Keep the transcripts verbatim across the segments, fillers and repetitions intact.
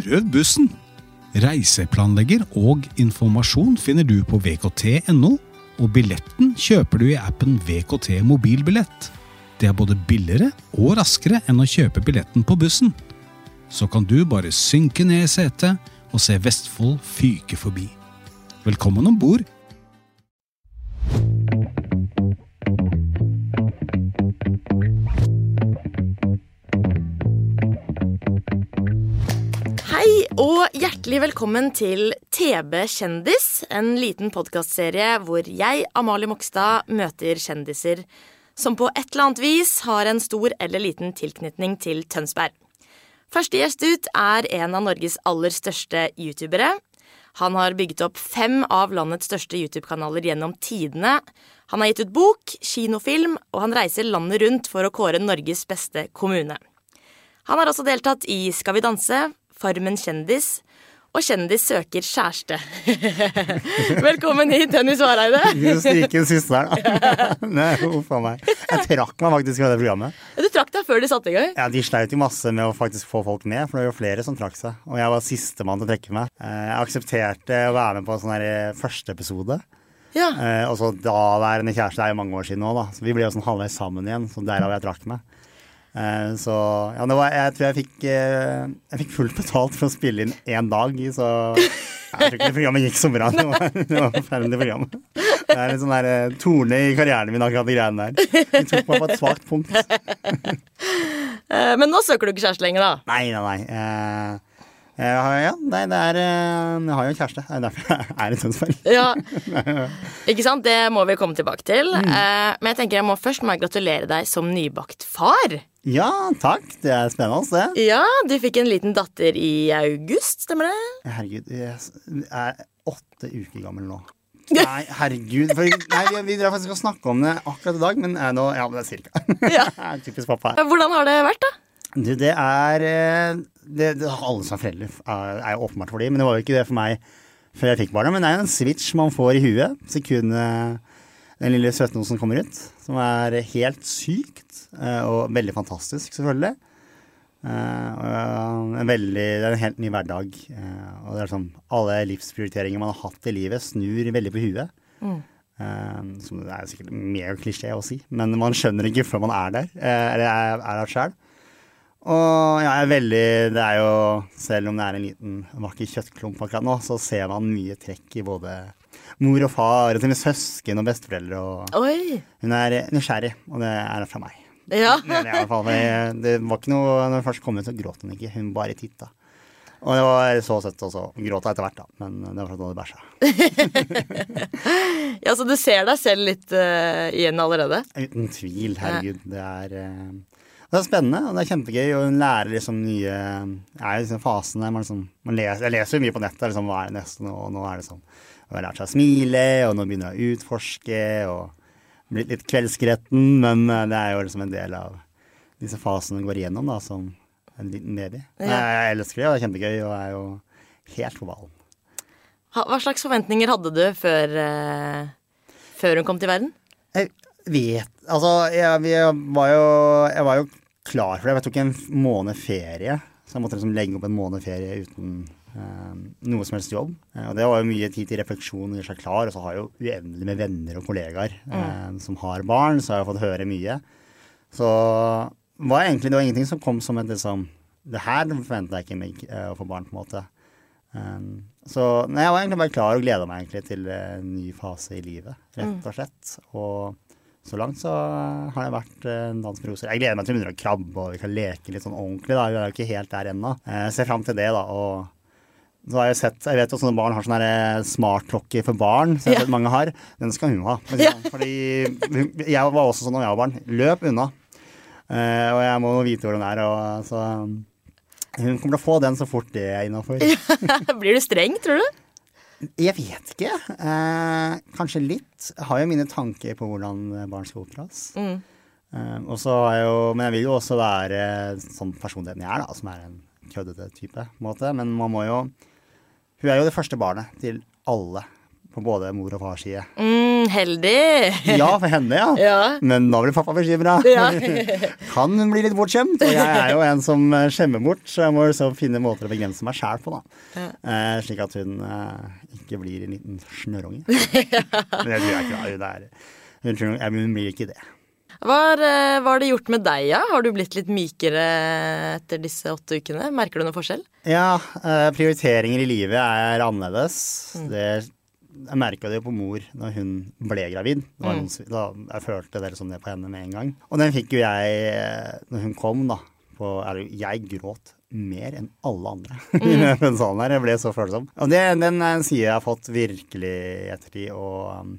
Prøv bussen! Reiseplanlegger og informasjon finner du på v k t punktum n o, og billetten kjøper du i appen V K T Mobilbillett. Det er både billigere og raskere enn å kjøpe billetten på bussen. Så kan du bare synke ned i setet og se Vestfold fyke forbi. Velkommen ombord! Hei og hjertelig velkommen til T B Kjendis, en liten podcastserie hvor jeg, Amalie Mokstad, møter kjendiser som på et eller annet vis har en stor eller liten tilknytning til Tønsberg. Første gjest ut er en av Norges aller største youtubere. Han har bygget opp fem av landets største YouTube-kanaler gjennom tidene. Han har gitt ut bok, kinofilm, og han reiser landet rundt for å kåre Norges beste kommune. Han har også deltatt i Skal vi danse, Farmen kjendis, og kjendis søker kjæreste. Velkommen hit, Dennis Vareide. Du stryker den siste her, da. Nei, uff av meg. Jeg trakk meg faktisk med det programmet. Du trakk deg før de satte i gang? Ja, de sleit jo masse med å faktisk få folk med, for det var jo flere som trakk seg. Og jeg var siste mann til å trekke meg. Jeg aksepterte å være med på sånn her første episode. Ja. Og så daværende kjæreste er jo mange år siden nå, da. Så vi ble jo sånn halvveis sammen igjen, så derav jeg trakk meg. Så ja, det var, jeg tror jeg fikk jeg fikk fullt betalt for å spille inn en dag, så jeg tror ikke det programmet gikk så bra. Det var, det var forferdelig program. Det er en sånn der torne i karrieren min akkurat de greiene der. De tok meg på et svagt punkt. Men nå søker du ikke kjæreste lenger, da? Nei, nei, nei. Jeg, jeg, ja, nei, det er jeg har jo en kjæreste. Det er derfor jeg er i Tønsberg. Ja, ikke sant? Det må vi komme tilbake til. Mm. Men jeg tenker jeg må først må jeg gratulere deg som nybakt far. Ja, takk. Det er spennende, det. Ja, du fikk en liten datter i august, stemmer det? Herregud, jeg er åtte uker gammel nå. Nei, herregud. For, nei, vi, vi drar faktisk å snakke om det akkurat i dag, men nå, ja, det er cirka. Ja. Typisk pappa. Hvordan har det vært, da? Du, det er, det, det, alle som er foreldre er, er jo åpenbart for dem, men det var jo ikke det for meg før jeg fikk barna, men det er jo en switch man får i huet, sekundet den lille søtnosen kommer ut, som er helt sykt, og veldig fantastisk, selvfølgelig. Og en veldig, det er en helt ny hverdag, og det er sånn, alle livsprioriteringer man har hatt i livet snur veldig på huet. Mm. Som det er sikkert mega klisjé å si, men man skjønner ikke før man er der, eller er, er der selv. Og ja, jeg er veldig, det er jo, selv om det er en liten vakker kjøttklump akkurat nå, så ser man mye trekk i både mor og far, og til med søsken og besteforeldre. Og Oi. Hun er nysgjerrig, og det er fra meg. Ja. Det, det, er i hvert fall, det var ikke noe, når hun først kom ut, så gråt hun ikke, hun bare titta. Og det var så søtt også, gråta etter hvert da, men det var for at hun hadde bæsja. Ja, så du ser deg selv litt uh, igjen allerede? Uten tvil, herregud, det er... Uh, Det er spennende, og det er kjempegøy, og hun lærer liksom nye, jeg er i liksom fasen der, man liksom, man leser, jeg leser jo mye på nettet, liksom, hva er det neste nå, og nå er det sånn, og jeg har lært seg å smile, og nå begynner jeg å utforske, og blitt litt kveldsgretten, men det er jo liksom en del av disse fasene går igjennom da, som en liten baby. Ja. Jeg elsker det, og det er kjempegøy, og jeg er jo helt på ballen. Hva slags forventninger hadde du før, uh, før hun kom til verden? Jeg vet, altså, jeg, jeg var jo, jeg var jo klar for det. Jeg tok en måned ferie, så jeg måtte liksom legge opp en måned ferie uten eh, noe som helst jobb. Eh, og det var jo mye tid til refleksjon og gjøre seg klar, og så har jeg jo uendelig med venner og kollegaer eh, mm. som har barn, så har jeg fått høre mye. Så var egentlig, det var ingenting som kom som et liksom, det her forventet jeg ikke meg eh, å få barn på en måte. Um, så nei, jeg var egentlig bare klar og gledet meg egentlig til en ny fase i livet, rett og slett. Og så langt så har det vært en dans med roser. Jeg gleder meg til å begynne å krabbe, og vi kan leke litt sånn ordentlig da. Vi er jo ikke helt der ennå. Jeg ser frem til det da, og så har jeg sett, jeg vet jo sånne barn har sånne smartklokker for barn, så jeg vet ja. Mange har. Den skal hun ha. Ja. Fordi jeg var også sånn når jeg var barn. Løp unna. Og jeg må vite hvor den er, og så hun kommer til å få den så fort det er innenfor. Blir du streng, tror du? Jeg vet ikke. Eh, kanskje litt. Jeg har jo mine tanker på hvordan barn skal oppdras. Mm. Eh, og så er jo, men jeg vil jo også være sånn personligheten jeg er da, som er en køddete type, på en måte. Men man må jo, hun er jo det første barnet til alle, på både mor og fars side. Mm. Mm, heldig. Ja, for henne, ja. Ja. Men nå blir pappa bekymret. Ja. Kan hun bli litt bortskjemt? Og jeg er jo en som skjemmer bort, så jeg må så finne måter å begrense meg selv på, da. Ja. Eh, slik at hun eh, ikke blir en liten snørunge. Men det tror jeg ikke, hun er. Hun, tror, hun blir ikke det. Hva har, hva har det gjort med deg, ja? Har du blitt litt mykere etter disse åtte ukene? Merker du noen forskjell? Ja, eh, prioriteringer i livet er annerledes. Mm. Det, jeg merket det på mor når hun ble gravid. Det var noen, da, jeg følte det sånn det på henne med en gang. Og den fikk jo jeg, når hun kom da, på, jeg gråt mer enn alle andre. Mm. sånn her, jeg ble så følsom. Og det, den er en side jeg har fått virkelig ettertid, og... Um,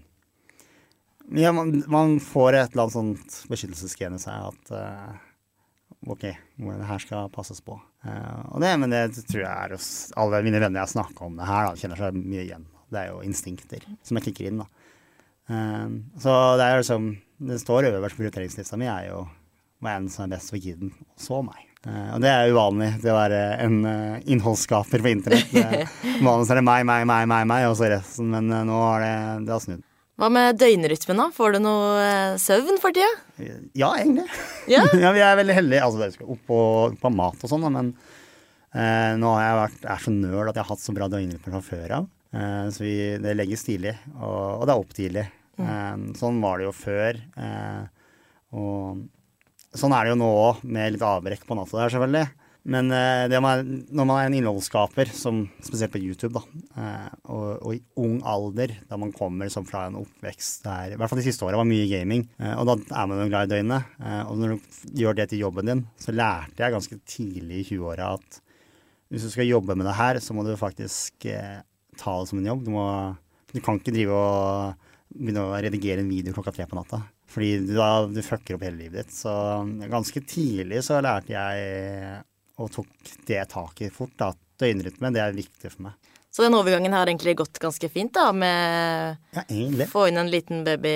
Ja, man, man får et eller annet sånt beskyttelsesgen i seg at uh, ok, det her skal passes på. Uh, og det, men det tror jeg er hos alle mine venner jeg snakker om det her, da, kjenner seg mye igjen. Det er jo instinkter som jeg kikker inn, da. Uh, så det er jo liksom, det står øverst på prioriteringslista mi, er jo hva en som er best for kiden, og så meg. Uh, og det er uvanlig, det å være en uh, innholdsskaper på internett. Vanligvis er det meg, meg, meg, meg, meg, og så resten, men uh, nå har det, det har snudd. Hva med døgnrytmen da? Får du noe søvn for tida? Ja, egentlig. Ja? Ja, vi er veldig heldige. Altså, det skal opp på, opp på mat og sånn, men eh, nå har jeg vært, er så nørd at jeg har hatt så bra døgnrytme fra før av. Eh, så vi, det legges tidlig, og, og det er opp tidlig. Mm. Eh, sånn var det jo før. Eh, og sånn er det jo nå også, med litt avbrekk på natta der selvfølgelig. Men eh, det man, når man er en innholdsskaper, som spesielt på YouTube da, eh, og, og i ung alder, da man kommer som fra en oppvekst der, i hvert fall de siste årene var mye gaming, eh, og da er man jo glad i døgnet, eh, og når du gjør det til jobben din, så lærte jeg ganske tidlig i tjue-åra at hvis du skal jobbe med det her, så må du faktisk eh, ta det som en jobb. Du, må, du kan ikke drive og begynne å redigere en video klokka tre på natta, fordi du, da, du fucker opp hele livet ditt. Så ganske tidlig så lærte jeg og tok det taket fort, da. Døgnrytmen, det er viktig for meg. Så den overgangen har egentlig gått ganske fint da, med ja, egentlig. Få inn en liten baby?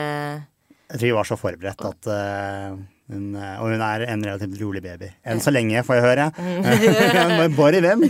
Jeg tror vi var så forberedt at uh, hun, og hun er en relativt rolig baby. Enn så lenge, får jeg høre. Bare vent,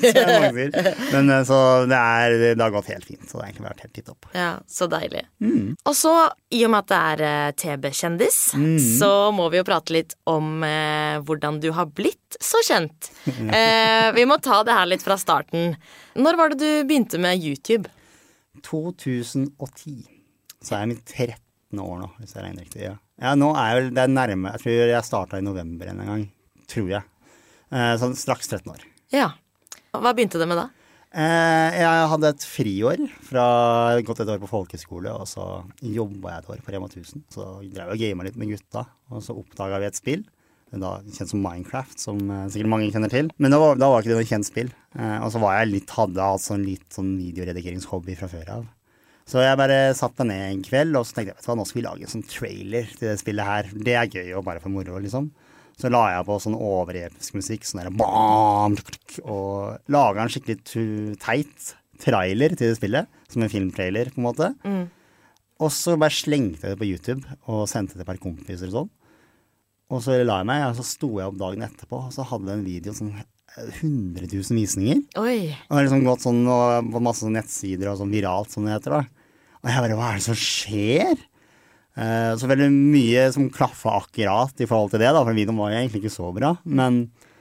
men uh, så det, er, det har gått helt fint, så det har egentlig vært helt titt opp. Ja, så deilig. Mm. Og så, i og med at det er uh, T B-kjendis, mm. så må vi jo prate litt om uh, hvordan du har blitt så kjent. Uh, vi må ta det her litt fra starten. Når var det du begynte med YouTube? to tusen og ti. Så er jeg mitt trettende år nå, hvis jeg regner riktig, ja. Ja, nå er jeg vel, det er nærme, jeg tror jeg startet i november en gang, tror jeg. Eh, så straks tretten år. Ja. Hva begynte det med da? Eh, jeg hadde et friår fra, gått et år på folkeskole, og så jobbet jeg et år på Rema tusen. Så drev jeg og gamet litt med gutta, og så oppdaget vi et spill, da kjent som Minecraft, som eh, sikkert mange kjenner til. Men da var, da var ikke det noe kjent spill. Eh, og så var jeg litt, hadde altså en litt sånn videoredigeringshobby fra før av. Så jeg bare satt meg ned en kveld, og så tenkte jeg, vet du hva, nå skal vi lage en sånn trailer til det spillet her. Det er gøy, og bare for moro, liksom. Så la jeg på sånn overepisk musikk, sånn der bam, og laget en skikkelig teit trailer til det spillet, som en filmtrailer, på en måte. Mm. Og så bare slengte jeg det på YouTube, og sendte det per kompiser og sånn. Og så la jeg meg, og så sto jeg opp dagen etterpå, og så hadde jeg en video sånn hundre tusen visninger. Oi. Og det har liksom gått sånn, og på masse nettsider og sånn viralt, som det heter da. Og jeg bare, hva er det som skjer? Eh, så veldig mye som klaffet akkurat i forhold til det da, for videoen var egentlig ikke så bra. Men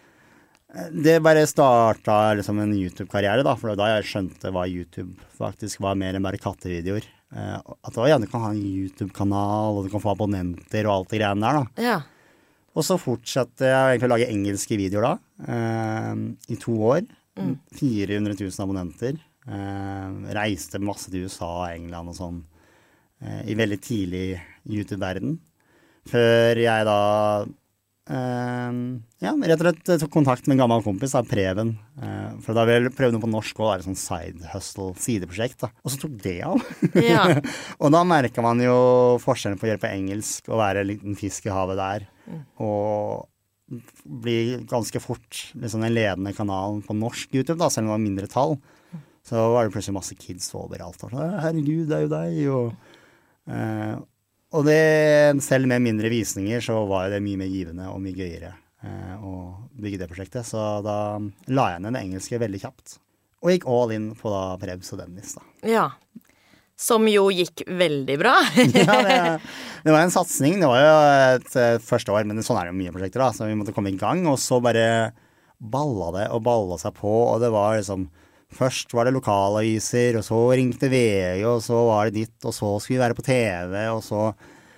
det bare startet liksom en YouTube-karriere da, for da jeg skjønte hva YouTube faktisk var mer enn bare kattevideoer. Eh, at da, ja, du kan ha en YouTube-kanal, og du kan få abonnenter og alt det greiene der da. Ja. Og så fortsatte jeg egentlig å lage engelske videoer da, eh, i to år. Mm. fire hundre tusen abonnenter. Eh, reiste masse til U S A, England og sånn, eh, i veldig tidlig YouTube-verden. Før jeg da, eh, ja, rett og slett tok kontakt med en gammel kompis, da, Preben. Eh, for da ville jeg prøve noe på norsk også, det er et sånn side hustle, sideprosjekt da. Og så tok det av. Ja. Og da merker man jo forskjellen på å gjøre på engelsk, og være en liten fisk i havet der. Mm. Og bli ganske fort liksom den ledende kanalen på norsk YouTube da, selv om det var mindre tall. Så var det plutselig masse kids overalt. Og sånn, herregud, det er jo deg. Og, eh, og det, selv med mindre visninger, så var det mye mer givende og mye gøyere eh, å bygge det prosjektet. Så da la jeg ned det engelske veldig kjapt. Og gikk all in på da Prebz og Dennis da. Ja. Som jo gikk veldig bra. Ja, det, det var en satsing. Det var jo et, et første år, men sånn er det jo mye prosjekter da. Så vi måtte komme i gang, og så bare balla det og balla seg på. Og det var liksom, først var det lokalaviser, og så ringte V G, og så var det ditt, og så skulle vi være på T V, og så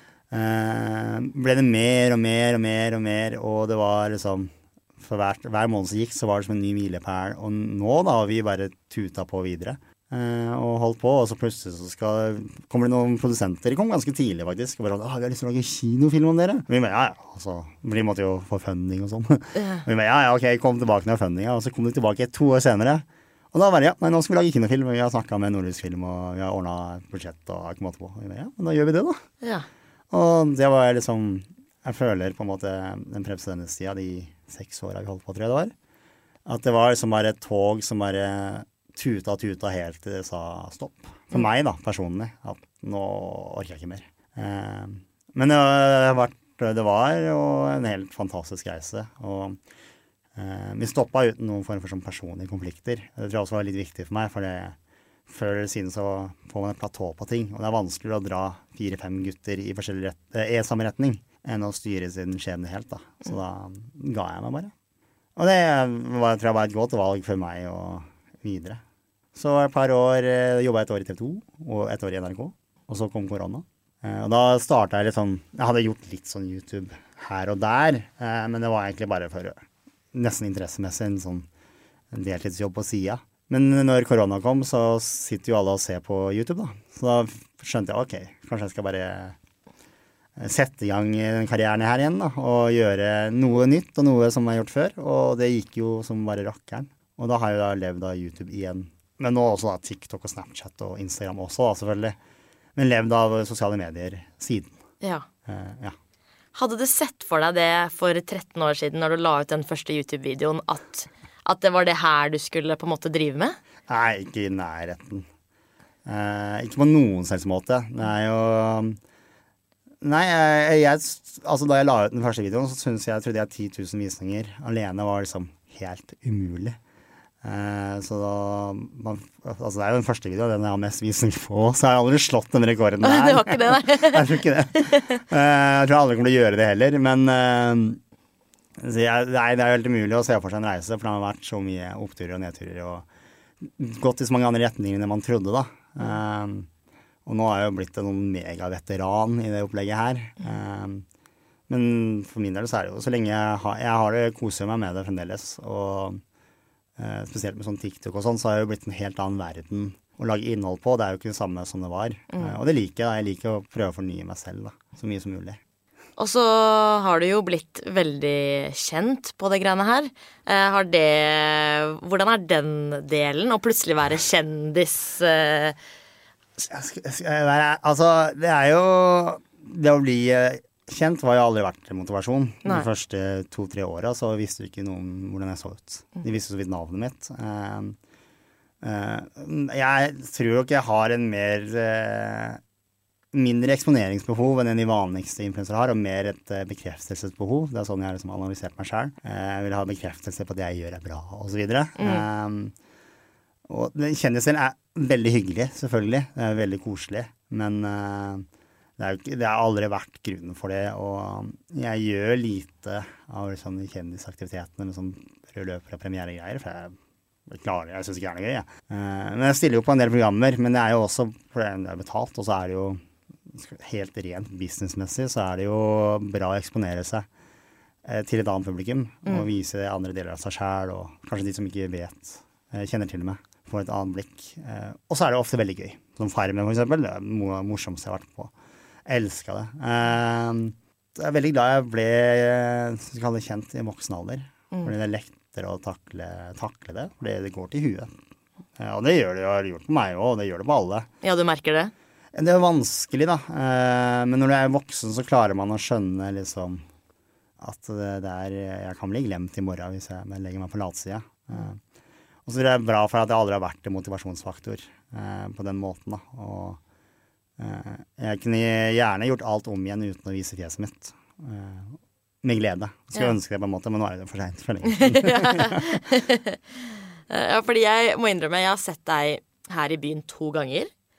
eh, ble det mer og mer og mer og mer, og det var liksom, for hver, hver måned som gikk, så var det som en ny milepæl. Og nå da har vi bare tuta på videre. Uh, og holdt på, og så plutselig så skal, kommer det noen produsenter. De kom ganske tidlig faktisk, og bare, ah, vi har lyst til å lage kinofilm om dere. Og vi bare, ja, ja, altså, vi måtte jo få funding og sånn. Yeah. Og vi bare, ja, ja, ok, kom tilbake med funding, og så kom de tilbake to år senere. Og da var det, ja, nei, nå skal vi lage kinofilm, og vi har snakket med Nordisk Film, og vi har ordnet et budsjett og ikke måte på. Og vi bare, ja, men da gjør vi det da. Yeah. Og det var liksom, jeg føler på en måte den prepsendestida, de seks årene vi holdt på, tror jeg det var, at det var liksom bare et tog som bare tuta og tuta helt til det sa stopp. For meg da, personlig, at nå orker jeg ikke mer. Eh, men det var, det var jo en helt fantastisk reise, og eh, vi stoppet uten noen form for sånn personlige konflikter. Det tror jeg også var litt viktig for meg, for det, før eller siden så får man et platå på ting, og det er vanskeligere å dra fire-fem gutter i forskjellig rett, eh, i samme retning, enn å styre sin skjebne helt da. Så da ga jeg meg bare. Og det var, tror jeg var et godt valg for meg og videre. Så et par år, eh, jobbet jeg et år i T V to, og et år i N R K, og så kom korona. Eh, og da startet jeg litt sånn, jeg hadde gjort litt sånn YouTube her og der, eh, men det var egentlig bare for nesten interessemessig en sånn en deltidsjobb på siden. Men når korona kom, så sitter jo alle og ser på YouTube da. Så da skjønte jeg, ok, kanskje jeg skal bare sette i gang den karrieren her igjen da, og gjøre noe nytt og noe som jeg har gjort før, og det gikk jo som bare rakkeren. Og da har jeg da levd av YouTube igjen. Men nå også da TikTok og Snapchat og Instagram også da, selvfølgelig. Men levd av sosiale medier siden. Ja. Uh, ja. Hadde du sett for deg det for tretten år siden når du la ut den første YouTube-videoen, at, at det var det her du skulle på en måte drive med? Nei, ikke i nærheten. Uh, ikke på noen selvs måte. Det er jo... Nei, jeg, jeg, altså da jeg la ut den første videoen, så synes jeg, trodde jeg ti tusen visninger alene var liksom helt umulig. Uh, så da, man, altså det er jo den første videoen, den jeg har mest visninger på, så jeg har aldri slått den rekorden der. Det var ikke det, nei. Jeg tror ikke det. Uh, jeg tror jeg aldri kommer til å gjøre det heller, men uh, så jeg, nei, det er jo helt umulig å se for seg en reise, for det har vært så mye oppturer og nedturer, og gått i så mange andre retninger enn man trodde da. Uh, og nå har jeg jo blitt en megaveteran i det opplegget her. Uh, men for min del så er det jo, så lenge jeg har, jeg har det, koser meg med det fremdeles, og Uh, spesielt med sånn TikTok og sånn, så har det jo blitt en helt annen verden å lage innhold på. Det er jo ikke det samme som det var. Mm. Uh, og det liker jeg. Jeg liker å prøve å fornye meg selv da, så mye som mulig. Og så har du jo blitt veldig kjent på det greiene her. Uh, har det, hvordan er den delen, å plutselig være kjendis? Uh... Jeg skal, jeg skal være, altså, det er jo, det å bli kjent var jo aldri vært motivasjon. Nei. De første to-tre årene så visste du ikke noen hvordan jeg så ut. De visste så vidt navnet mitt. Uh, uh, jeg tror jo ikke jeg har en mer uh, mindre eksponeringsbehov enn de vanligste influensere har, og mer et uh, bekreftelsesbehov. Det er sånn jeg har liksom analysert meg selv. Uh, jeg vil ha bekreftelse på at jeg gjør det bra, og så videre. Mm. Um, og kjendiser er veldig hyggelig, selvfølgelig. Det er veldig koselig, men uh, Det, er jo ikke, det har aldri vært grunnen for det, og jeg gjør lite av liksom, de kjendisaktivitetene med sånn rød løper og premieregreier, for jeg klarer jeg synes ikke det er noe gøy. Ja. Uh, men jeg stiller jo på en del programmer, men det er jo også, for det er betalt, og så er det jo helt rent businessmessig, så er det jo bra å eksponere seg uh, til et annet publikum, mm. og vise andre deler av seg selv, og kanskje de som ikke vet, uh, kjenner til meg, får et annet blikk. Uh, og så er det ofte veldig gøy. Som Farmen for eksempel, det er det morsomste jeg har vært på. Jeg elsker det. Uh, jeg er veldig glad jeg ble skal kalle det kjent i voksen alder. Mm. Fordi det er lettere å takle, takle det, fordi det går til huet. Uh, og det gjør det, det har gjort på meg også, og det gjør det på alle. Ja, du merker det? Det er vanskelig da. Uh, men når du er voksen så klarer man å skjønne liksom, at det, det er, jeg kan bli glemt i morgen hvis jeg legger meg på latsida. Uh, og så er det bra for at jeg aldri har vært en motivasjonsfaktor uh, på den måten da. Og Uh, jeg kunne gjerne gjort alt om igjen uten å vise fjeset mitt. Uh, med glede. Jeg skulle ja. ønske det på en måte, men nå er det for sent. For lenge. Ja, fordi jeg må innrømme, jeg har sett deg her i byen to ganger.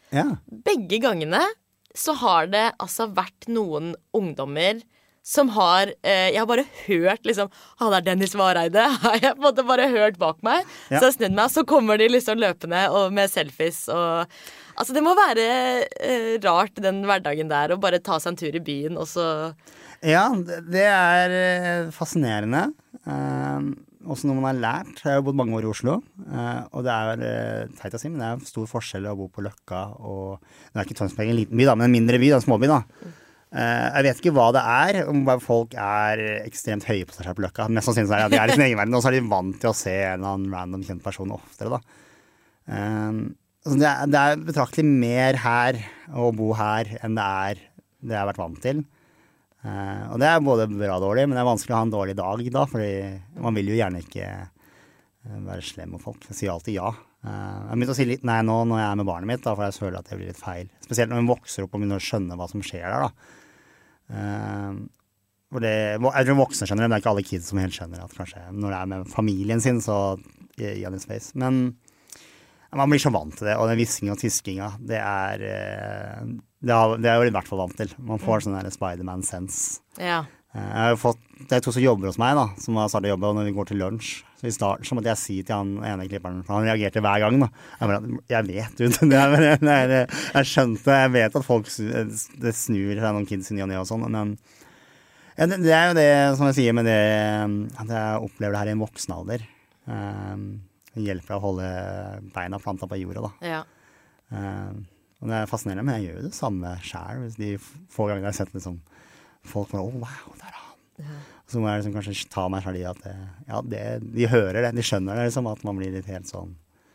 Ja. Begge gangene så har det altså vært noen ungdommer som har, eh, jeg har bare hørt liksom, han er Dennis Vareide, har jeg på en måte bare hørt bak meg. Ja. Så jeg snudde meg, så kommer de liksom løpende og med selfies. Og, altså det må være eh, rart den hverdagen der, å bare ta seg en tur i byen, og så... Ja, det, det er eh, fascinerende. Eh, også noe man har lært. Jeg har jo bodd mange år i Oslo, eh, og det er eh, teit å si, men det er stor forskjell å bo på Løkka, og det er ikke Tønsberg en liten by da, men en mindre by, en småby da. Uh, jeg vet ikke hva det er, om bare folk er ekstremt høye på seg selv på Løkka. Mest sannsynlig er det at de er i sin egen verden, og så er de vant til å se en eller annen random kjent person oftere da. Uh, altså det, er, det er betraktelig mer her å bo her enn det er det jeg har vært vant til. Uh, og det er både bra og dårlig, men det er vanskelig å ha en dårlig dag da, fordi man vil jo gjerne ikke uh, være slem med folk. Jeg sier alltid ja. Uh, jeg har begynt å si litt nei nå når jeg er med barnet mitt, da, for jeg føler at det blir litt feil. Spesielt når man vokser opp og begynner å skjønne hva som skjer der da. Uh, for det, jeg tror voksne skjønner det, men det er ikke alle kids som helt skjønner at kanskje når det er med familien sin, så i other space. Men man blir så vant til det, og den hvisking og tiskinga, det er uh, det, har, det er jo i hvert fall vant til. Man får sånn der Spider-Man-sense. Ja. Uh, jeg har jo fått, det er to som jobber hos meg da, som har startet å jobbe, og når vi går til lunsj, så i starten så måtte jeg si til han ene klipperen, for han reagerte hver gang da. Jeg, bare, jeg vet du, det er, det er, jeg skjønte, jeg vet at folk det snur seg noen kids i ny og ny og sånn, men ja, det, det er jo det som jeg sier med det, at jeg opplever det her i en voksen alder. Um, det hjelper å holde beina planta på jorda da. Ja. Um, og det er fascinerende, men jeg gjør jo det samme selv, hvis de få ganger jeg har sett liksom, folk bare, oh wow, der er han. Ja. Så må jeg liksom kanskje ta meg selv i at det, ja, det, de hører det, de skjønner det liksom, at man blir litt helt sånn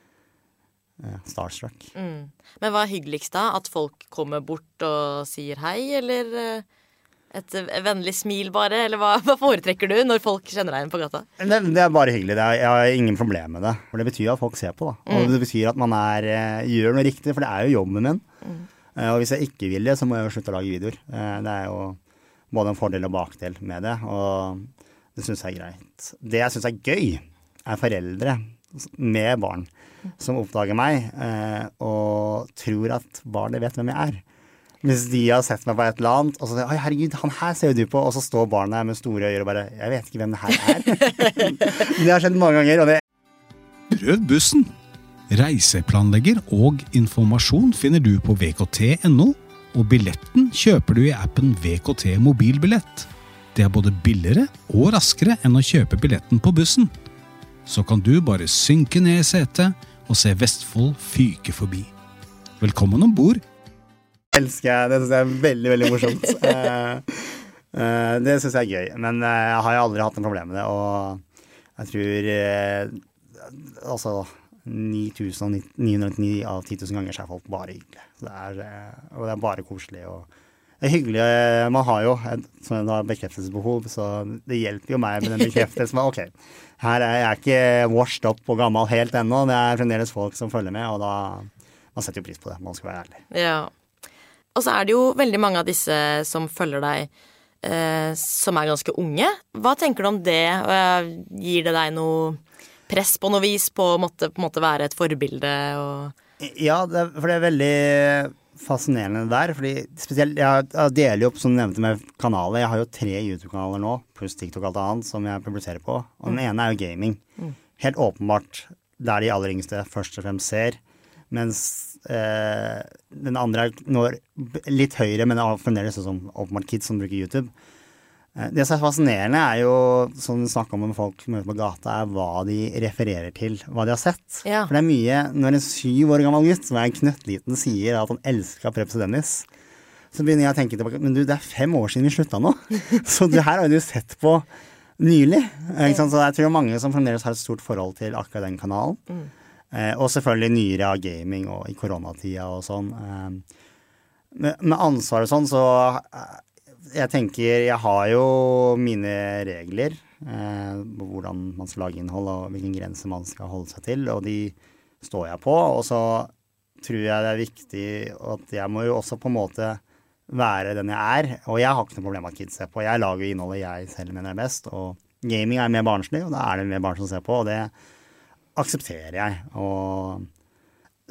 ja, starstruck. Mm. Men hva er hyggeligst da? At folk kommer bort og sier hei, eller et vennlig smil bare? Eller hva, hva foretrekker du når folk kjenner deg igjen på gata? Det, det er bare hyggelig, det er, jeg har ingen problem med det. For det betyr at folk ser på da. Og mm. det betyr at man er, gjør noe riktig, for det er jo jobben min. Mm. Og hvis jeg ikke vil det, så må jeg jo slutte å lage videoer. Det er jo både en fordel og bakdel med det, og det synes jeg er greit. Det jeg synes er gøy, er foreldre med barn som oppdager meg, eh, og tror at barnet vet hvem jeg er. Hvis de har sett meg på et eller annet, og så sier, oi herregud, han her ser jo du på, og så står barnet med store øyne og bare, jeg vet ikke hvem det her er. Det har skjedd mange ganger, og det... Prøv bussen. Reiseplanlegger og informasjon finner du på v k t punktum n o, og billetten kjøper du i appen V K T Mobilbillett. Det er både billigere og raskere enn å kjøpe billetten på bussen. Så kan du bare synke ned i setet og se Vestfold fyke forbi. Velkommen ombord! Det elsker jeg, det synes jeg er veldig, veldig morsomt. uh, uh, det synes jeg er gøy, men uh, jeg har jo aldri hatt en problem med det, og jeg tror uh, altså ni tusen ni hundre og ni av ti tusen ganger så er folk bare hyggelige. Så det er, og det er bare koselig. Og det er hyggelig. Man har jo et sånn bekreftelsesbehov, så det hjelper jo meg med den bekreftelsen. Ok, her er jeg ikke washed up og gammel helt ennå. Det er fremdeles folk som følger med, og da man setter jo pris på det. Man skal være ærlig. Ja. Og så er det jo veldig mange av disse som følger deg, eh, som er ganske unge. Hva tenker du om det? Gir det deg noe press på noe vis på å måtte, på måte være et forbilde? Og... Ja, det, for det er veldig fascinerende der, fordi spesielt, jeg, jeg deler jo opp som du nevnte med kanaler, jeg har jo tre YouTube-kanaler nå, pluss TikTok og alt annet som jeg publiserer på, og den ene er jo gaming. Mm. Helt åpenbart der de aller yngste først og fremst ser, mens eh, den andre er når, litt høyere, men det er fremdeles som åpenbart kids som bruker YouTube. Det som er fascinerende er jo, som vi snakker om med folk møter på gata, er hva de refererer til, hva de har sett. Ja. For det er mye, når en syv år gammel gutt, som er en knøttliten, sier at han elsker Preps og Dennis, så begynner jeg å tenke tilbake, men du, det er fem år siden vi slutta nå. Så det her har du sett på nylig. Ikke sant? Så jeg tror mange som fremdeles har et stort forhold til akkurat den kanalen. Mm. Eh, og selvfølgelig nyere av gaming og i koronatida og sånn. Eh, med, med ansvar og sånn, så... Eh, jeg tenker, jeg har jo mine regler eh, på hvordan man skal lage innhold og hvilken grense man skal holde seg til, og de står jeg på, og så tror jeg det er viktig at jeg må jo også på en måte være den jeg er, og jeg har ikke noe problem med at kids ser på. Jeg lager jo innholdet jeg selv mener er best, og gaming er mer barnslig, og da er det mer barn som ser på, og det aksepterer jeg. Og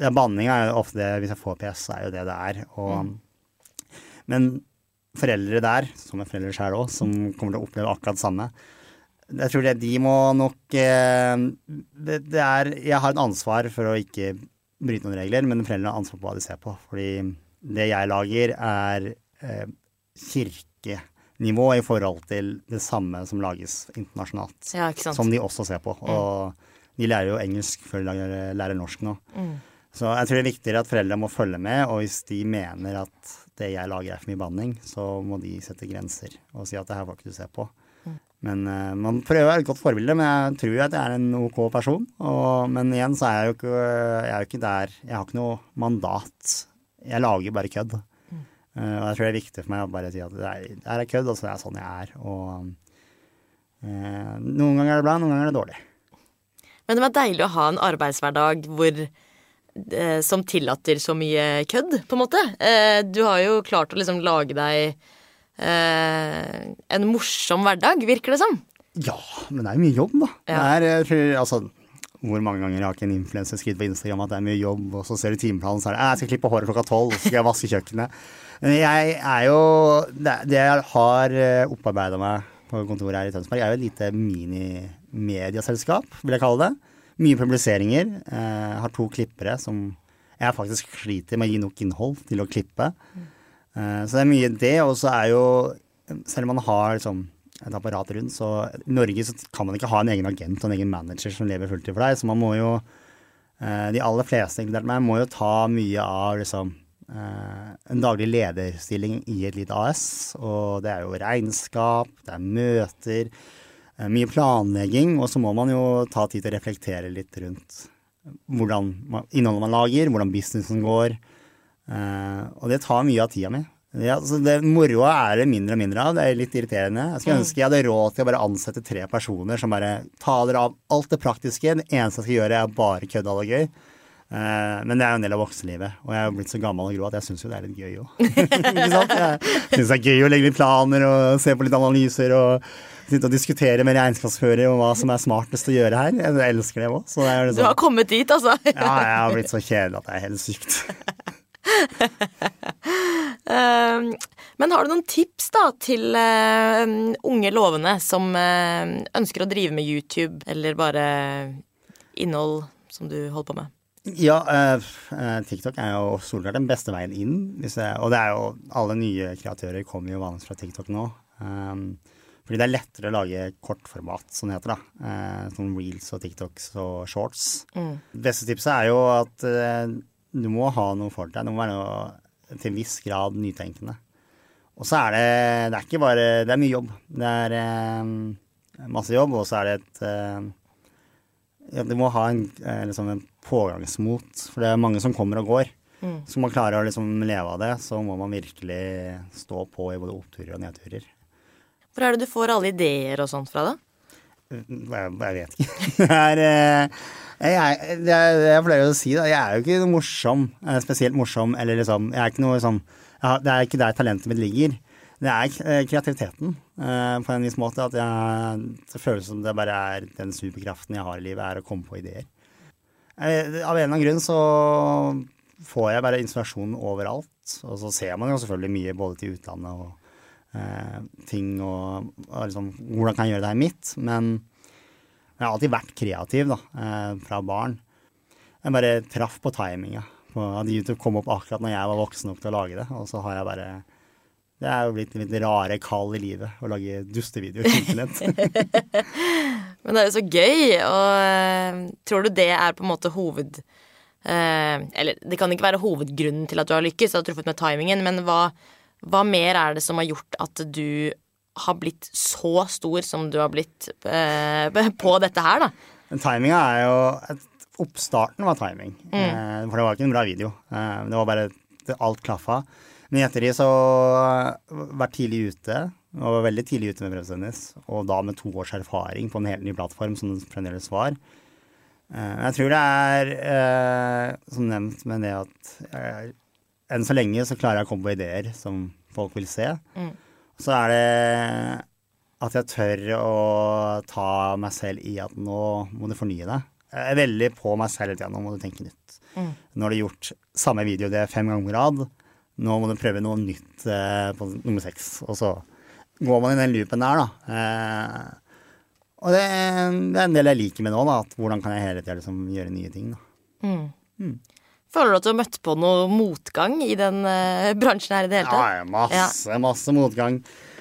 ja, banning er jo ofte det, hvis jeg får P S, så er jo det det er. Og, mm. Men foreldre der, som er foreldre selv også, som kommer til å oppleve akkurat det samme, jeg tror det de må nok eh, det, det er, jeg har et ansvar for å ikke bryte noen regler, men foreldrene har ansvar på hva de ser på, fordi det jeg lager er eh, kirkenivå i forhold til det samme som lages internasjonalt, ja, ikke sant? Som de også ser på, og mm. de lærer jo engelsk før de lærer, lærer norsk nå. Mm. Så jeg tror det er viktigere at foreldre må følge med, og hvis de mener at det jeg lager er for mye banning, så må de sette grenser og si at det her får ikke du se på. Mm. Men uh, man prøver å være et godt forbilde, men jeg tror at jeg er en ok person. Og, men igjen så er jeg jo ikke, jeg er jo ikke der, jeg har ikke noe mandat. Jeg lager bare kødd. Mm. Uh, og jeg tror det er viktig for meg å bare si at det er, det er kødd, og så er det sånn jeg er. Og uh, noen ganger er det bra, noen ganger er det dårlig. Men det var deilig å ha en arbeidshverdag hvor som tillater så mye kødd, på en måte. Du har jo klart å liksom lage deg en morsom hverdag, virker det som. Ja, men det er jo mye jobb, da. Ja. Det er, for, altså, hvor mange ganger har ikke en influencer skrevet på Instagram at det er mye jobb, og så ser du timeplanen, så er det, jeg skal klippe håret klokka tolv, og så skal jeg vaske kjøkkenet. Jeg er jo, det, det jeg har opparbeidet meg på kontoret her i Tønsberg, er jo et lite mini-mediaselskap, vil jeg kalle det. Mye publiseringer. Jeg eh, har to klippere som jeg faktisk sliter med å gi nok innhold til å klippe. Mm. Eh, så det er mye det, og så er jo, selv om man har liksom, et apparat rundt, så i Norge så kan man ikke ha en egen agent og en egen manager som lever fulltid for deg, så man må jo, eh, de aller fleste inkludert meg, må jo ta mye av liksom, eh, en daglig lederstilling i et lite A S, og det er jo regnskap, det er møter, mye planlegging, og så må man jo ta tid til å reflektere litt rundt hvordan innholdet man lager, hvordan businessen går, eh, og det tar mye av tida mi. Det, altså det moroa er det mindre og mindre av, det er litt irriterende. Jeg skulle ønske jeg hadde råd til å bare ansette tre personer som bare taler av alt det praktiske, det eneste jeg skal gjøre er bare kødde og gøy. Eh, men det er jo en del av voksenlivet, og jeg har blitt så gammel og grå at jeg synes jo det er litt gøy også. Ikke sant? Jeg synes det er gøy å legge litt planer og se på litt analyser og sitte og diskutere med regnskapsfører om hva som er smartest å gjøre her. Jeg elsker det også. Så det er det sånn. Du har kommet dit, altså. Ja, jeg har blitt så kjedelig at det er helt sykt. uh, men har du noen tips da til uh, unge lovende som uh, ønsker å drive med YouTube, eller bare innhold som du holder på med? Ja, uh, TikTok er jo solklart den beste veien inn. Hvis jeg, og det er jo, alle nye kreatører kommer jo vanligvis fra TikTok nå. Um, Fordi det er lettere å lage kortformat, sånn heter det. Eh, sånn reels og TikToks og shorts. Mm. Det beste tipset er jo at eh, du må ha noe for deg. Det må være noe til en viss grad nytenkende. Og så er det, det er ikke bare, det er mye jobb. Det er eh, masse jobb, og så er det et, eh, ja, du må ha en, eh, liksom en pågangsmot, for det er mange som kommer og går. Mm. Så man klarer å liksom leve av det, så må man virkelig stå på i både oppturer og nedturer. Hvor er det du får alle ideer og sånt fra da? Jeg, jeg vet ikke. Det er, jeg, jeg, det er, jeg pleier å si da, jeg er jo ikke noe morsom, spesielt morsom, eller liksom, jeg er ikke noe sånn, det er ikke der talentet mitt ligger. Det er kreativiteten, på en viss måte, at jeg, det føles som det bare er den superkraften jeg har i livet, er å komme på ideer. Av en eller annen grunn så får jeg bare inspirasjon overalt, og så ser man jo selvfølgelig mye både til utlandet og Eh, ting og, og liksom, hvordan kan jeg gjøre det her mitt, men jeg har alltid vært kreativ da, eh, fra barn. Jeg bare traff på timinga, på at YouTube kom opp akkurat når jeg var voksen nok til å lage det, og så har jeg bare, det er jo blitt litt rare kall i livet å lage dustevideoer på internett. Men det er jo så gøy, og tror du det er på en måte hoved, eh, eller det kan ikke være hovedgrunnen til at du har lykkes, at du har truffet med timingen, men hva Hva mer er det som har gjort at du har blitt så stor som du har blitt eh, på dette her, da? Timinga er jo Oppstarten var timing, mm. eh, for det var ikke en bra video. Eh, det var bare det, alt klaffa. Men etter det så vært tidlig ute, og var veldig tidlig ute med brevstennis, og da med to års erfaring på en helt ny plattform som det fremdeles var. Eh, jeg tror det er, eh, som nevnt, med det at jeg enn så lenge så klarer jeg å komme på ideer som folk vil se. Mm. Så er det at jeg tør å ta meg selv i at nå må du fornye deg. Jeg er veldig på meg selv, nå må du tenke nytt. Mm. Nå har du gjort samme video det fem ganger på rad. Nå må du prøve noe nytt eh, på nummer seks. Og så går man i den loopen der, da. Eh, og det, det er en del jeg liker med nå, da. At hvordan kan jeg hele tiden liksom, gjøre nye ting, da. Mm. Mm. Føler du at du har møtt på noe motgang i den uh, bransjen her i det hele tatt? Ja, masse, ja. masse motgang.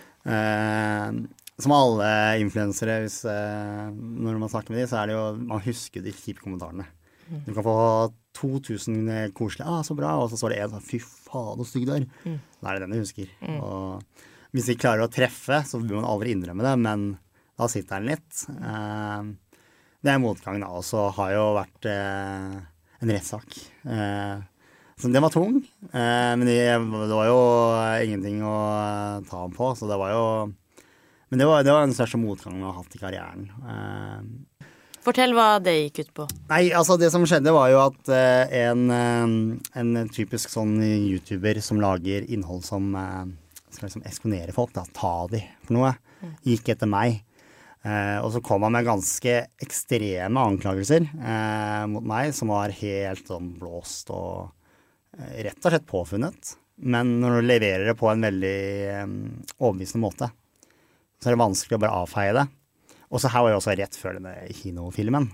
Eh, som alle influensere, hvis, eh, når man snakker med dem, så er det jo, man husker de kjipe kommentarene. Mm. Du kan få to tusen koselige, ah, så bra, og så står det en sånn, fy faen, noe stygg der. Mm. Da er det den du husker. Mm. Og hvis de klarer å treffe, så vil man aldri innrømme det, men da sitter den litt. Eh, det er motgang da, og så har jo vært eh, en rettssak. Eh, så den var tung, eh, men det, det var jo ingenting å ta ham på, så det var jo, men det var, det var den største motgangen jeg har hatt i karrieren. Eh, Fortell hva det gikk ut på. Nei, altså det som skjedde var jo at eh, en, en typisk sånn YouTuber som lager innhold som eh, skal liksom eksponere folk, da, ta de for noe, gikk etter meg. Eh, og så kom han med ganske ekstreme anklagelser eh, mot meg, som var helt sånn blåst og eh, rett og slett påfunnet. Men når du leverer det på en veldig eh, overbevisende måte, så er det vanskelig å bare avfeie det. Og så her var jeg også rett før denne kinofilmen.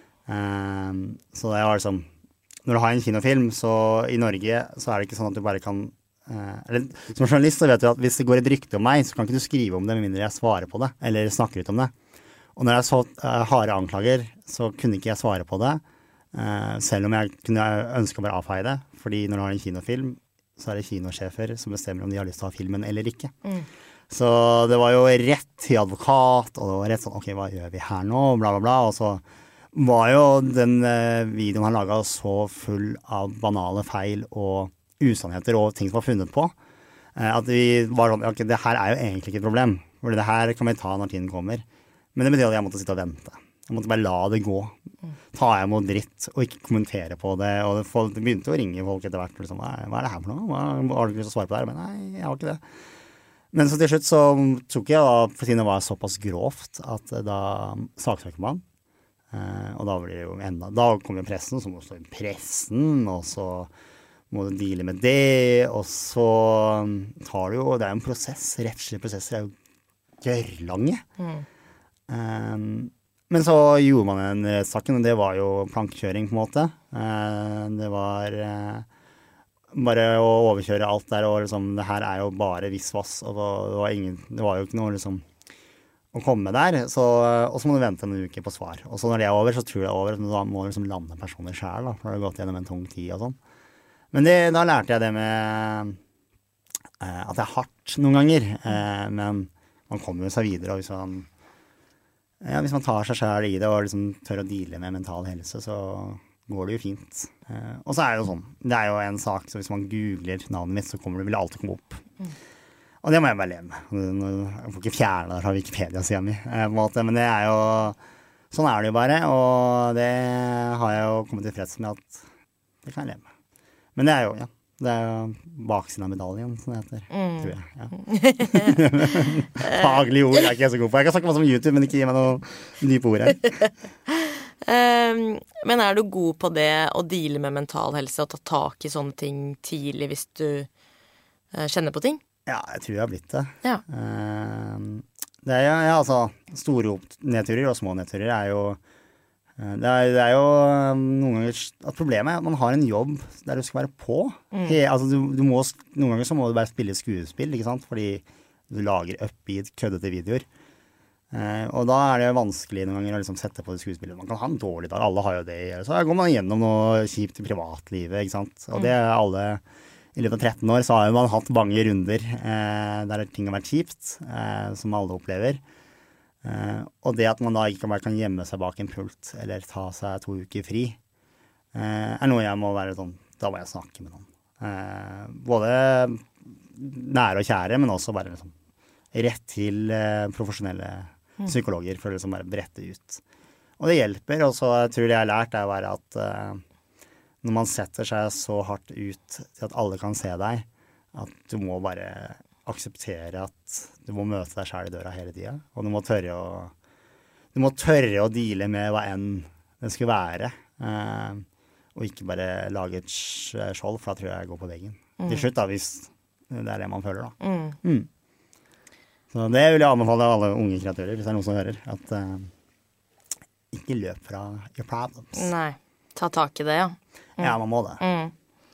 Eh, så det var liksom, når du har en kinofilm, så i Norge, så er det ikke sånn at du bare kan eller, som journalist så vet du at hvis det går et rykte om meg, så kan ikke du skrive om det med mindre jeg svarer på det, eller snakker ut om det. Og når jeg så uh, harde anklager, så kunne ikke jeg svare på det, uh, selv om jeg kunne ønske å bare avfeie det, fordi når du har en kinofilm, så er det kinosjefer som bestemmer om de har lyst til å ha filmen eller ikke. Mm. Så det var jo rett til advokat, og det var rett sånn, ok, hva gjør vi her nå, bla bla bla, og så var jo den uh, videoen han laget så full av banale feil og usannheter og ting som var funnet på, at vi var sånn, ok, det her er jo egentlig ikke et problem, for det her kan vi ta når tiden kommer. Men det betyr at jeg måtte sitte og vente. Jeg måtte bare la det gå. Ta jeg mot dritt og ikke kommentere på det, og folk, det begynte å ringe folk etter hvert, liksom, hva er det her for noe? Hva, har du ikke lyst til å svare på det her? Men nei, jeg har ikke det. Men så til slutt så tok jeg da, for siden det var såpass grovt, at da saksøker man, og da blir det jo enda, da kommer pressen, så må det stå i pressen, og så må du deale med det, og så tar du jo, det er jo en prosess, rettslige prosesser er jo gørrlange. Mm. Um, men så gjorde man en rettssaken, og det var jo plankekjøring på en måte. Uh, det var uh, bare å overkjøre alt der, og liksom, det her er jo bare visvass, og det var, ingen, det var jo ikke noe liksom å komme der, så, og så må du vente en uke på svar. Og så når det er over, så tror jeg over, da må du liksom lande personer selv, da, for det har gått gjennom en tung tid og sånn. Men det, da lærte jeg det med eh, at det er hardt noen ganger, eh, men man kommer jo seg videre, og hvis man, ja, hvis man tar seg selv i det og liksom tør å deale med mental helse, så går det jo fint. Eh, og så er det jo sånn, det er jo en sak, så hvis man googler navnet mitt, så kommer det vel alltid komme opp. Mm. Og det må jeg bare leve med. Jeg får ikke fjerne det fra Wikipedia-siden min, eh, på en måte, men det er jo, sånn er det jo bare, og det har jeg jo kommet til freds med at det kan jeg leve med. Men det er jo, ja, det er jo baksiden av medaljen, som det heter, mm. tror jeg. Ja. Faglige ord er ikke jeg så god på. Jeg kan snakke masse om YouTube, men ikke gi meg noen dype ord her. um, men er du god på det å deale med mental helse og ta tak i sånne ting tidlig hvis du uh, kjenner på ting? Ja, jeg tror jeg har blitt det. Ja. Uh, det er jo, ja, altså, store nedturer og små nedturer er jo Det er, det er jo noen ganger at problemet er at man har en jobb der du skal være på. Mm. He, altså du, du må, noen ganger så må du bare spille skuespill, ikke sant? Fordi du lager upbeat, køddete videoer. Eh, og da er det vanskelig noen ganger å liksom sette på det skuespillet. Man kan ha en dårlig dag, alle har jo det. Så går man gjennom noe kjipt i privatlivet, ikke sant? Og det er alle, i løpet av tretten år så har man hatt mange runder eh, der ting har vært kjipt, eh, som alle opplever. Uh, og det at man da ikke bare kan gjemme seg bak en pult eller ta seg to uker fri uh, er noe jeg må være sånn, da må jeg snakke med noen uh, både nære og kjære, men også bare liksom, rett til uh, profesjonelle psykologer for å liksom bare brette ut, og det hjelper. Og så jeg tror det jeg har lært er å være at uh, når man setter seg så hardt ut til at alle kan se deg, at du må bare akseptere at du må møte deg selv i døra hele tiden, og du må tørre å du må tørre å deale med hva enn det skulle være. Eh, og ikke bare lage et skjold, for da tror jeg jeg går på veggen. Mm. Til slutt da, hvis det er det man føler da. Mm. Mm. Så det vil jeg anbefale alle unge kreatører, hvis det er noen som hører, at uh, ikke løp fra your problems. Nei, ta tak i det, ja. Mm. Ja, man må det. Mm.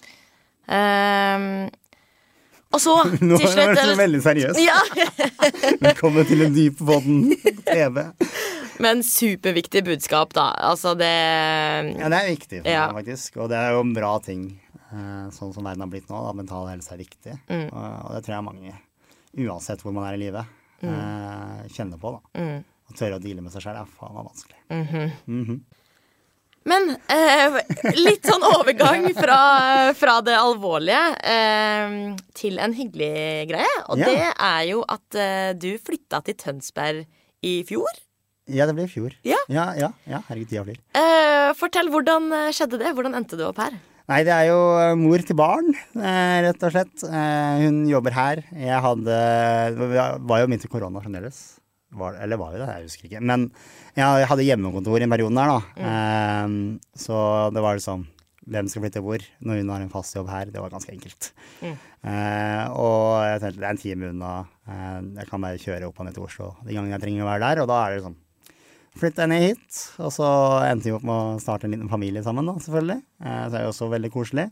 Um, og så, Nå til slutt... Nå er det veldig seriøst. Ja. Velkommen til en dyp podden T V. Men superviktig budskap, da. Altså, det... Ja, det er viktig for ja. meg, faktisk. Og det er jo en bra ting, sånn som verden har blitt nå, da. Mental helse er viktig. Mm. Og det tror jeg mange, uansett hvor man er i livet, mm. kjenner på, da. Mm. Å tørre å deale med seg selv er faen meg vanskelig. Mm-hmm. Mm-hmm. Men eh, litt sånn overgang fra, fra det alvorlige eh, til en hyggelig greie. Og ja. Det er jo at eh, du flytta til Tønsberg i fjor. Ja, det ble i fjor. Ja, ja, ja, ja herregud, tida flyr. Eh, fortell, hvordan skjedde det? Hvordan endte du opp her? Nei, det er jo mor til barn, eh, rett og slett. Eh, hun jobber her. Jeg hadde, var jo midt i korona fremdeles. Var, eller var jo det, jeg husker ikke. Men jeg hadde hjemmekontor i en periode der da. Mm. Um, så det var sånn, hvem skal flytte hvor? Når hun har en fast jobb her, det var ganske enkelt. Mm. Uh, og jeg tenkte, det er en time unna. Uh, jeg kan bare kjøre opp og ned til Oslo de gangene jeg trenger å være der. Og da er det sånn, flytte jeg ned hit. Og så endte vi opp med å starte en liten familie sammen da, selvfølgelig. Uh, så er det også veldig koselig.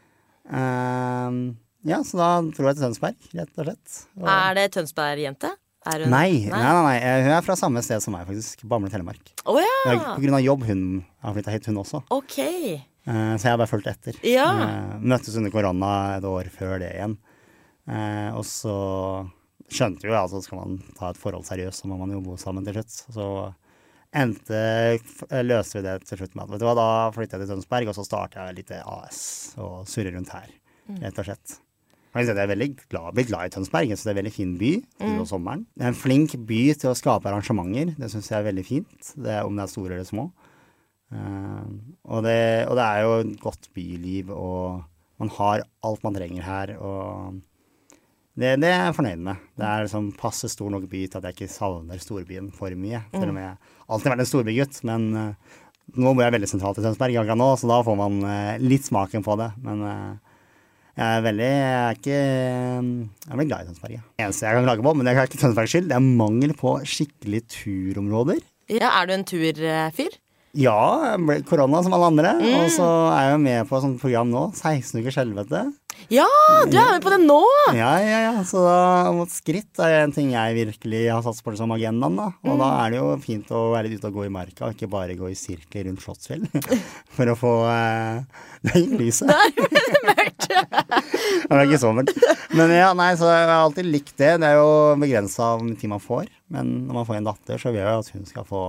Uh, ja, så da dro jeg til Tønsberg, rett og slett. Og er det Tønsberg-jente? Hun... Nei, nei, nei, nei, hun er fra samme sted som meg faktisk, Bamble, Telemark. Å oh, ja! På grunn av jobb hun har flyttet hit, hun også. Ok. Uh, så jeg har bare fulgt etter. Ja. Uh, møttes under korona et år før det igjen. Uh, og så skjønte jo, altså skal man ta et forhold seriøst, så må man jo bo sammen til slutt. Så endte, løste vi det til slutt med at, vet du hva, da flyttet jeg til Tønsberg, og så startet jeg litt A S og surrer rundt her, rett og slett. Jeg er veldig glad, blitt glad i Tønsberg. Jeg synes det er en veldig fin by til mm. sommeren. Det er en flink by til å skape arrangementer. Det synes jeg er veldig fint, det er, om det er store eller små. Uh, og, det, og det er jo et godt byliv, og man har alt man trenger her. Og det, det er jeg fornøyd med. Det er liksom passe stor nok by til at jeg ikke savner storbyen for mye. Mm. Selv om jeg alltid har vært en storbygutt, men uh, nå bor jeg veldig sentralt i Tønsberg akkurat nå, så da får man uh, litt smaken på det. Men... Uh, Jeg er veldig, jeg er ikke, jeg er veldig glad i Tønsberg, ja. Det eneste jeg kan klage på, men det er ikke Tønsbergs skyld, det er mangel på skikkelig turområder. Ja, er du en turfyr? Ja, jeg ble korona som alle andre, mm. og så er jeg med på et sånt program nå, seksten ukers helvete. Ja, du er med på det nå! Ja, ja, ja, så da mot skritt er en ting jeg virkelig har satt på det som agendaen da, og mm. da er det jo fint å være litt ute og gå i marka, og ikke bare gå i sirkler rundt Slottsfjell, for å få, uh, det er ikke lyset. Nei, det er mørkt. Det er ikke så mørkt. Men ja, nei, så jeg har alltid likt det, det er jo begrenset av hvor tid man får, men når man får en datter, så vil jeg jo at hun skal få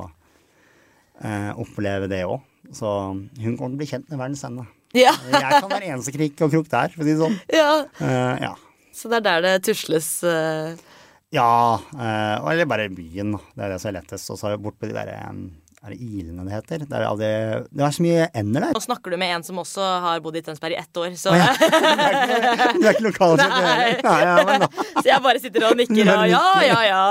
uh, oppleve det også, så hun kommer til å bli kjent med verdens ende. Ja. Jeg kan være eneste krik og krok der, for å si det sånn. Ja. Uh, ja. Så det er der det tusles? Uh... Ja, uh, eller bare byen, det er det som er lettest. Og så er vi bort på de der, um, er det ilene det heter? Det er, aldri, det er så mye ender der. Nå snakker du med en som også har bodd i Tønsberg i ett år, så... Oh, ja. Du er ikke lokal. Nei. Nei, ja, men da. Så jeg bare sitter og nikker, og ja, ja, ja.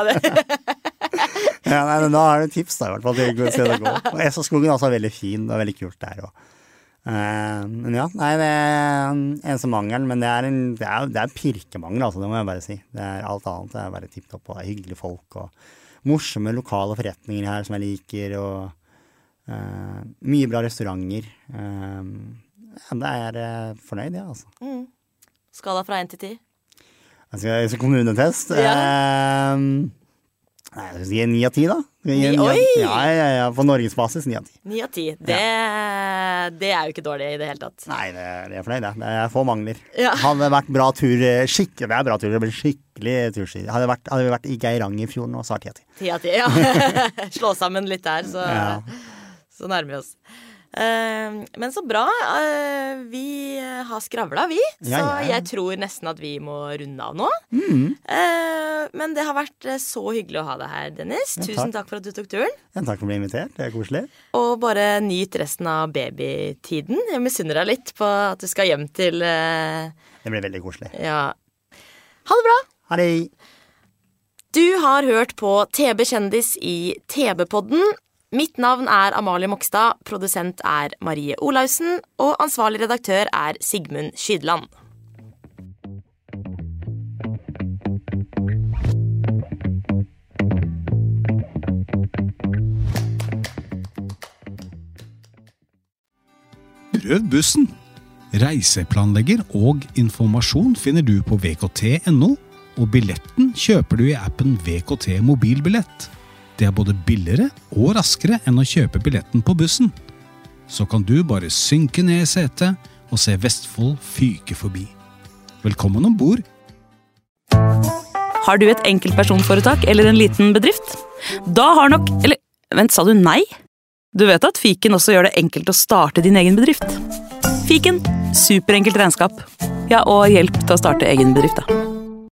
Ja, nei, men da er det tips da, i hvert fall, til å se det gå. Og Essoskogen er også veldig fin, det er veldig kult der også. Uh, men ja, nei, det er eneste mangel, men det er, en, det er, det er pirkemangel, altså, det må jeg bare si. Det er alt annet, det er bare tippet opp, og det er hyggelige folk, og morsomme lokale forretninger her som jeg liker, og uh, mye bra restauranter. Uh, ja, det er uh, fornøyd, ja, altså. Mm. Skala fra en til ti? Jeg skal, jeg skal kommunetest. Ja. Uh, Nei, jeg skal gi en ni av ti da. Ni, oi! Ja, ja, ja, på Norgesbasis ni av ti. Ni av ti, det, ja. Det er jo ikke dårlig i det hele tatt. Nei, det, det er fornøyd, det. Det er få mangler. Ja. Hadde vært bra tur, skikkelig, det er bra tur, det blir skikkelig turski. Hadde, vært, hadde vi vært i Geirang i fjorden, og så er ti av ti. Ti av ti, ja. Slå sammen litt der, så, ja. Så nærmer vi oss. Uh, men så bra, uh, vi har skravla vi, så ja, ja. Jeg tror nesten at vi må runde av nå. Mm. uh, Men det har vært så hyggelig å ha deg her, Dennis. Ja, Tusen takk for at du tok turen. Ja, takk for å bli invitert, det er koselig. Og bare nyt resten av babytiden. Jeg misunner deg litt på at du skal hjem til uh... Det blir veldig koselig. Ja. Ha det bra. Ha det. Du har hørt på T B Kjendis i T B-podden. Mitt navn er Amalie Mokstad, produsent er Marie Olausen, og ansvarlig redaktør er Sigmund Skydland. Prøv bussen. Reiseplanlegger og informasjon finner du på v k t punktum no, og billetten kjøper du i appen V K T mobilbillett. Det er både billigere og raskere enn å kjøpe billetten på bussen. Så kan du bare synke ned i setet og se Vestfold fyke forbi. Velkommen ombord! Har du et enkeltpersonforetak eller en liten bedrift? Da har nok... Eller, vent, sa du nei? Du vet at Fiken også gjør det enkelt å starte din egen bedrift. Fiken, superenkelt regnskap. Ja, og hjelp til å starte egen bedrift da.